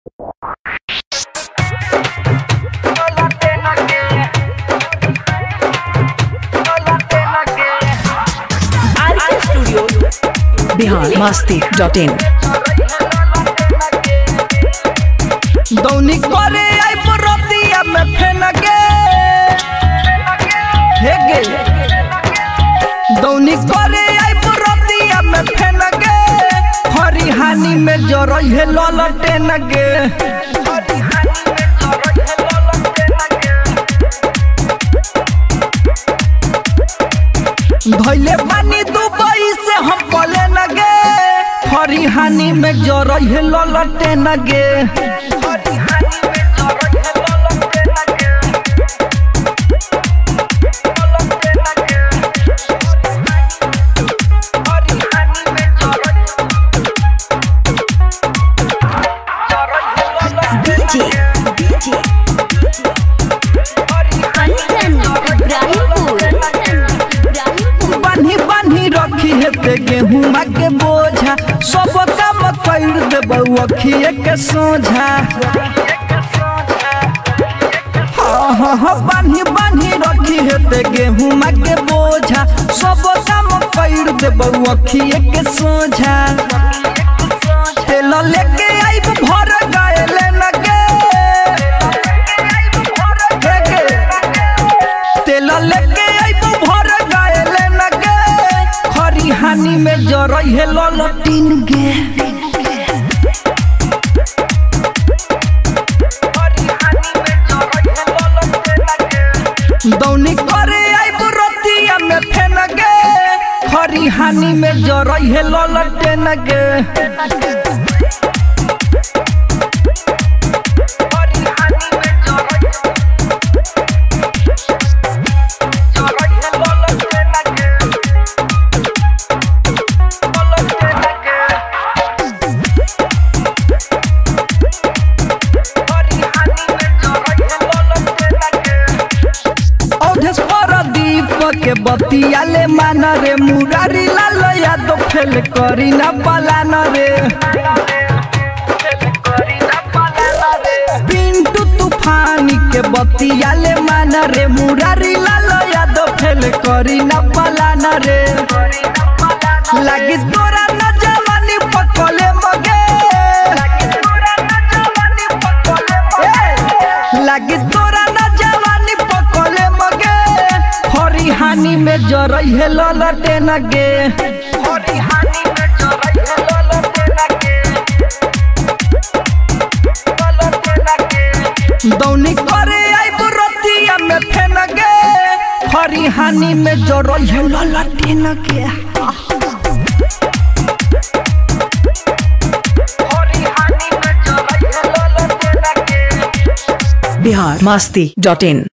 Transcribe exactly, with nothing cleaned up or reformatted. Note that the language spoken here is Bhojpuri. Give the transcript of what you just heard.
Bihar Masti dot in. दौनी करे आई बरतिया में फेन गे हे गे दौनी करे आई बरतिया में फेन गे हरी हानि में जरई है ललटे न गे धैले पानी दुबई से हम पले न गे हरी हानि में जरई है ललटे न गे गेहूं के बोझा सब काम कर देबौ अखिए के सोझा हाँ हाँ हाँ बान्ही बान्ही रखी हेते गेहूं के बोझा सब काम कर देबौ अखिए के सोझा तेल लेके आइब भर गायले न गे तेल लेके आइब भर गायले न गे हरी हानि में जरई है ललटीन गे दौनी करे आई बरतिया में फेन गे हरी हानि में जरई है ललटेन गे के बतिया ले माना रे मुरारी लाल यादव फेल करी ना पलाना रे पिंटू तूफानी के बतिया ले माना रे मुरारी लाल यादव फेल करी ना पलाना रे लगी तोरा न जवानी पकले मगे लगी तोरा न जवानी पकले मगे हरी हानि में जरई है ललटे न गे हरी हानि में जरई है ललटे न गे ललटे न गे दौनी करे आई बरतिया में फेन गे हरी हानि में जरई है ललटे न गे हरी हानि में जरई है ललटे न गे बिहार मस्ती डॉट इन।